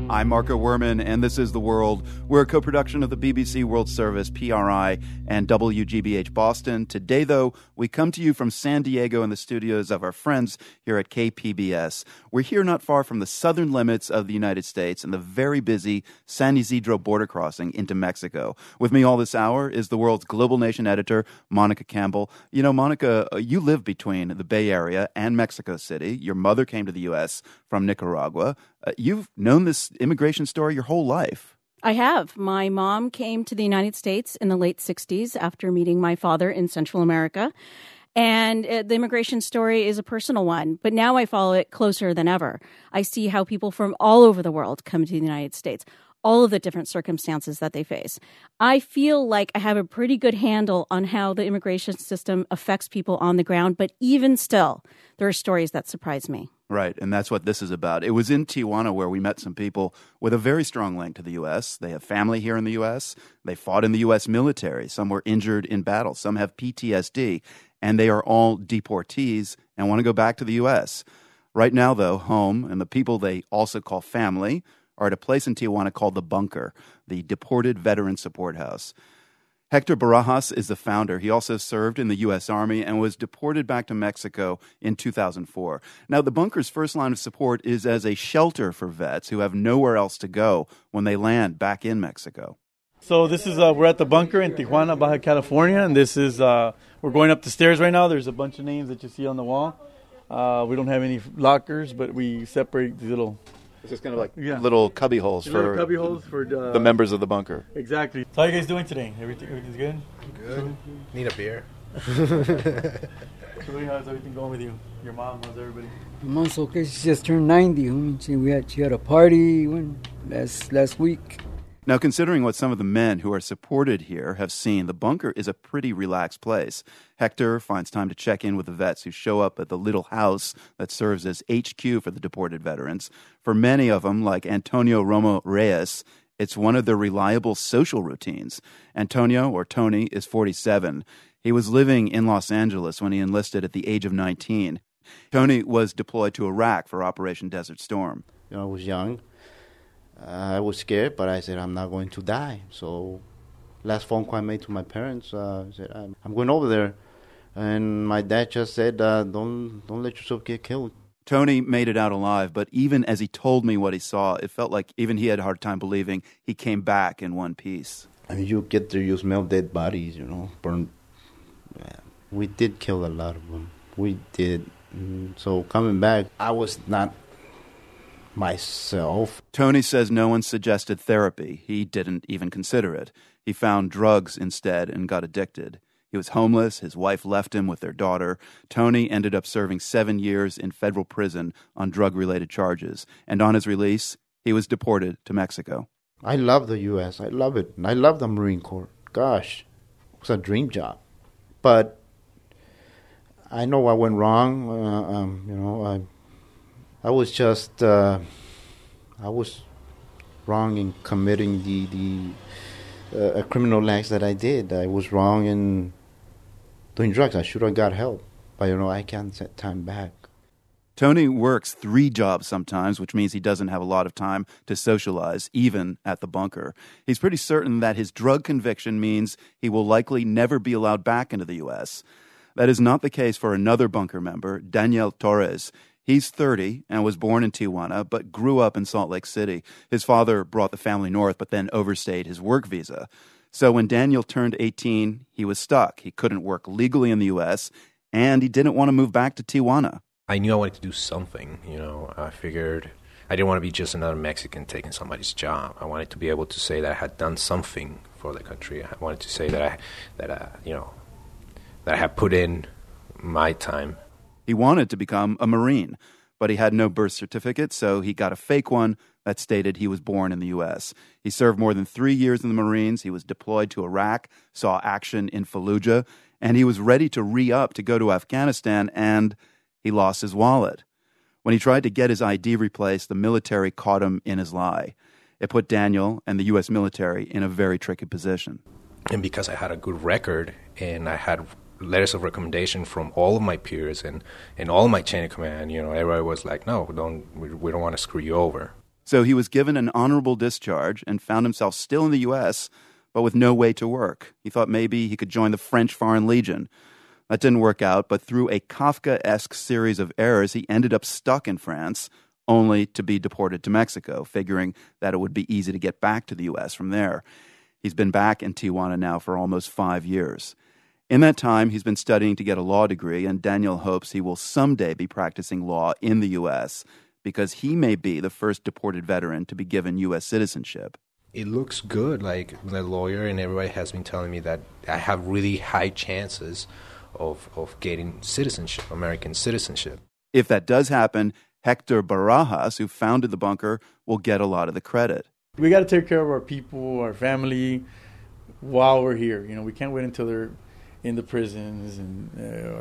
I'm Marco Werman, and this is The World. We're a co-production of the BBC World Service, PRI, and WGBH Boston. Today, though, we come to you from San Diego in the studios of our friends here at KPBS. We're here not far from the southern limits of the United States and the very busy San Isidro border crossing into Mexico. With me all this hour is The World's Global Nation editor, Monica Campbell. You know, Monica, you live between the Bay Area and Mexico City. Your mother came to the U.S. from Nicaragua. You've known this immigration story your whole life. I have. My mom came to the United States in the late 60s after meeting my father in Central America. And the immigration story is a personal one, but now I follow it closer than ever. I see how people from all over the world come to the United States, all of the different circumstances that they face. I feel like I have a pretty good handle on how the immigration system affects people on the ground, but even still, there are stories that surprise me. Right, and that's what this is about. It was in Tijuana where we met some people with a very strong link to the U.S. They have family here in the U.S. They fought in the U.S. military. Some were injured in battle. Some have PTSD, and they are all deportees and want to go back to the U.S. Right now, though, home and the people they also call family are at a place in Tijuana called The Bunker, the Deported Veteran Support House. Hector Barajas is the founder. He also served in the U.S. Army and was deported back to Mexico in 2004. Now, the Bunker's first line of support is as a shelter for vets who have nowhere else to go when they land back in Mexico. So this is, we're at the Bunker in Tijuana, Baja California, and this is, we're going up the stairs right now. There's a bunch of names that you see on the wall. We don't have any lockers, but we separate these little... It's just kind of like little cubby holes for the members of the Bunker. Exactly. So how are you guys doing today? Everything's good? Good. Need a beer. So how's everything going with you? Your mom, how's everybody? My mom's okay. She just turned 90. She had a party last week. Now, considering what some of the men who are supported here have seen, the Bunker is a pretty relaxed place. Hector finds time to check in with the vets who show up at the little house that serves as HQ for the deported veterans. For many of them, like Antonio Romo Reyes, it's one of their reliable social routines. Antonio, or Tony, is 47. He was living in Los Angeles when he enlisted at the age of 19. Tony was deployed to Iraq for Operation Desert Storm. I was young. I was scared, but I said, I'm not going to die. So last phone call I made to my parents, I said, I'm going over there. And my dad just said, don't let yourself get killed. Tony made it out alive, but even as he told me what he saw, it felt like even he had a hard time believing he came back in one piece. I mean, you get there, you smell dead bodies, burned. Yeah. We did kill a lot of them. We did. So coming back, I was not myself. Tony says no one suggested therapy. He didn't even consider it. He found drugs instead and got addicted. He was homeless. His wife left him with their daughter. Tony ended up serving 7 years in federal prison on drug-related charges. And on his release, he was deported to Mexico. I love the U.S. I love it. I love the Marine Corps. Gosh, it was a dream job. But I know I went wrong. I was just, I was wrong in committing the criminal acts that I did. I was wrong in doing drugs. I should have got help, but I can't set time back. Tony works 3 jobs sometimes, which means he doesn't have a lot of time to socialize, even at the Bunker. He's pretty certain that his drug conviction means he will likely never be allowed back into the U.S. That is not the case for another Bunker member, Daniel Torres. He's 30 and was born in Tijuana, but grew up in Salt Lake City. His father brought the family north, but then overstayed his work visa. So when Daniel turned 18, he was stuck. He couldn't work legally in the U.S., and he didn't want to move back to Tijuana. I knew I wanted to do something, I figured I didn't want to be just another Mexican taking somebody's job. I wanted to be able to say that I had done something for the country. I wanted to say that I had put in my time. He wanted to become a Marine, but he had no birth certificate, so he got a fake one that stated he was born in the U.S. He served more than 3 years in the Marines. He was deployed to Iraq, saw action in Fallujah, and he was ready to re-up to go to Afghanistan, and he lost his wallet. When he tried to get his ID replaced, the military caught him in his lie. It put Daniel and the U.S. military in a very tricky position. And because I had a good record and I had letters of recommendation from all of my peers and all my chain of command, everybody was like, no, we don't want to screw you over. So he was given an honorable discharge and found himself still in the U.S., but with no way to work. He thought maybe he could join the French Foreign Legion. That didn't work out, but through a Kafka-esque series of errors, he ended up stuck in France, only to be deported to Mexico, figuring that it would be easy to get back to the U.S. from there. He's been back in Tijuana now for almost 5 years. In that time, he's been studying to get a law degree, and Daniel hopes he will someday be practicing law in the U.S., because he may be the first deported veteran to be given U.S. citizenship. It looks good. Like the lawyer and everybody has been telling me that I have really high chances of getting citizenship, American citizenship. If that does happen, Hector Barajas, who founded the bunker, will get a lot of the credit. We got to take care of our people, our family, while we're here. You know, we can't wait until they're in the prisons and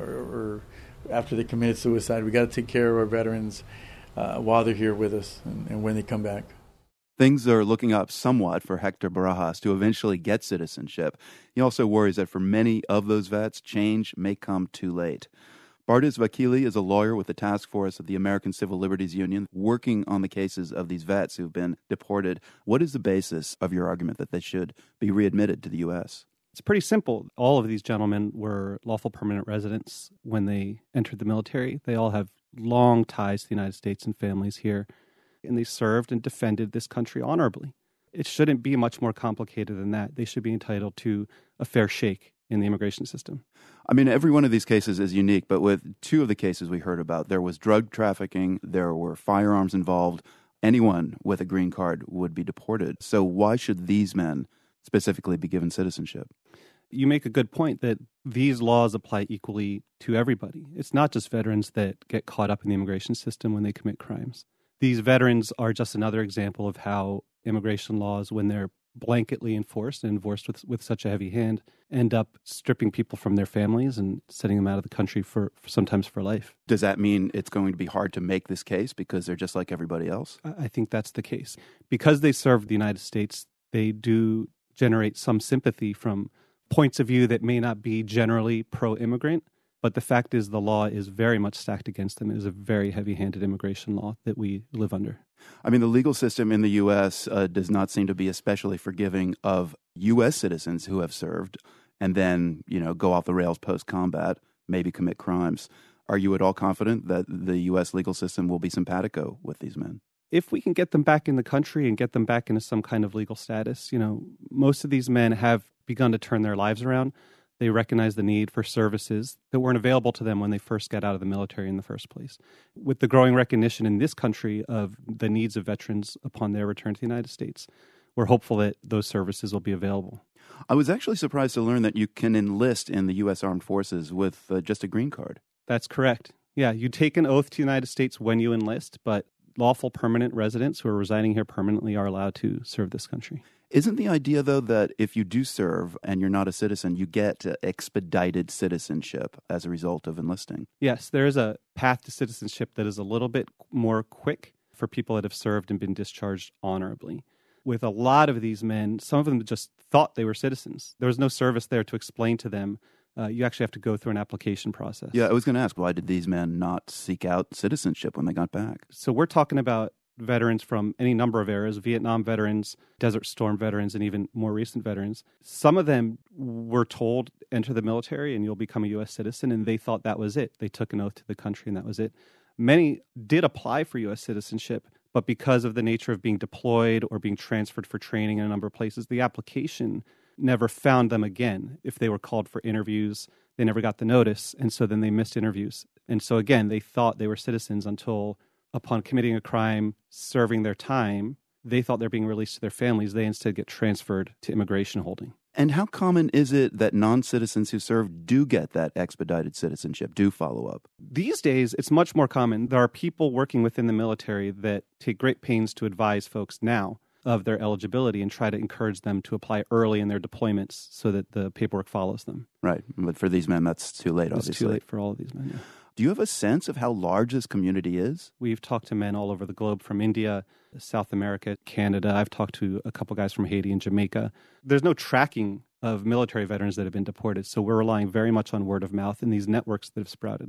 or after they committed suicide. We got to take care of our veterans while they're here with us and when they come back. Things are looking up somewhat for Hector Barajas to eventually get citizenship. He also worries that for many of those vets, change may come too late. Bardes Vakili is a lawyer with the task force of the American Civil Liberties Union working on the cases of these vets who've been deported. What is the basis of your argument that they should be readmitted to the U.S.? It's pretty simple. All of these gentlemen were lawful permanent residents when they entered the military. They all have long ties to the United States and families here, and they served and defended this country honorably. It shouldn't be much more complicated than that. They should be entitled to a fair shake in the immigration system. I mean, every one of these cases is unique, but with two of the cases we heard about, there was drug trafficking, there were firearms involved. Anyone with a green card would be deported. So why should these men specifically be given citizenship? You make a good point that these laws apply equally to everybody. It's not just veterans that get caught up in the immigration system when they commit crimes. These veterans are just another example of how immigration laws, when they're blanketly enforced and enforced with such a heavy hand, end up stripping people from their families and sending them out of the country for sometimes for life. Does that mean it's going to be hard to make this case because they're just like everybody else? I think that's the case. Because they served the United States, they do generate some sympathy from points of view that may not be generally pro-immigrant, but the fact is the law is very much stacked against them. It is a very heavy-handed immigration law that we live under. I mean, the legal system in the U.S. Does not seem to be especially forgiving of U.S. citizens who have served and then, go off the rails post-combat, maybe commit crimes. Are you at all confident that the U.S. legal system will be simpatico with these men? If we can get them back in the country and get them back into some kind of legal status, most of these men have begun to turn their lives around. They recognize the need for services that weren't available to them when they first got out of the military in the first place. With the growing recognition in this country of the needs of veterans upon their return to the United States, we're hopeful that those services will be available. I was actually surprised to learn that you can enlist in the U.S. Armed Forces with just a green card. That's correct. Yeah, you take an oath to the United States when you enlist, but lawful permanent residents who are residing here permanently are allowed to serve this country. Isn't the idea, though, that if you do serve and you're not a citizen, you get expedited citizenship as a result of enlisting? Yes, there is a path to citizenship that is a little bit more quick for people that have served and been discharged honorably. With a lot of these men, some of them just thought they were citizens. There was no service there to explain to them. You actually have to go through an application process. Yeah, I was going to ask, why did these men not seek out citizenship when they got back? So we're talking about veterans from any number of eras, Vietnam veterans, Desert Storm veterans, and even more recent veterans. Some of them were told, enter the military and you'll become a U.S. citizen, and they thought that was it. They took an oath to the country and that was it. Many did apply for U.S. citizenship, but because of the nature of being deployed or being transferred for training in a number of places, the application never found them again. If they were called for interviews, they never got the notice, and so then they missed interviews. And so again, they thought they were citizens until upon committing a crime, serving their time, they thought they're being released to their families. They instead get transferred to immigration holding. And how common is it that non-citizens who serve do get that expedited citizenship, do follow up? These days, it's much more common. There are people working within the military that take great pains to advise folks now of their eligibility and try to encourage them to apply early in their deployments so that the paperwork follows them. Right. But for these men, that's too late, obviously. It's too late for all of these men, yeah. Do you have a sense of how large this community is? We've talked to men all over the globe, from India, South America, Canada. I've talked to a couple guys from Haiti and Jamaica. There's no tracking of military veterans that have been deported, so we're relying very much on word of mouth and these networks that have sprouted up.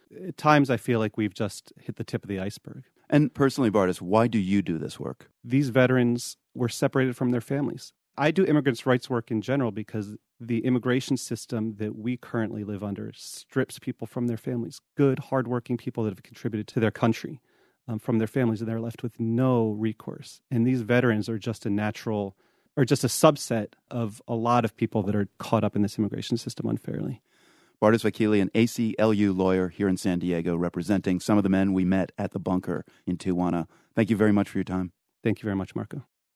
At times, I feel like we've just hit the tip of the iceberg. And personally, Bartis, why do you do this work? These veterans were separated from their families. I do immigrants' rights work in general because the immigration system that we currently live under strips people from their families, good, hardworking people that have contributed to their country, from their families, and they're left with no recourse. And these veterans are just a subset of a lot of people that are caught up in this immigration system unfairly. Bartis Vakili, an ACLU lawyer here in San Diego, representing some of the men we met at the bunker in Tijuana. Thank you very much for your time. Thank you very much, Marco.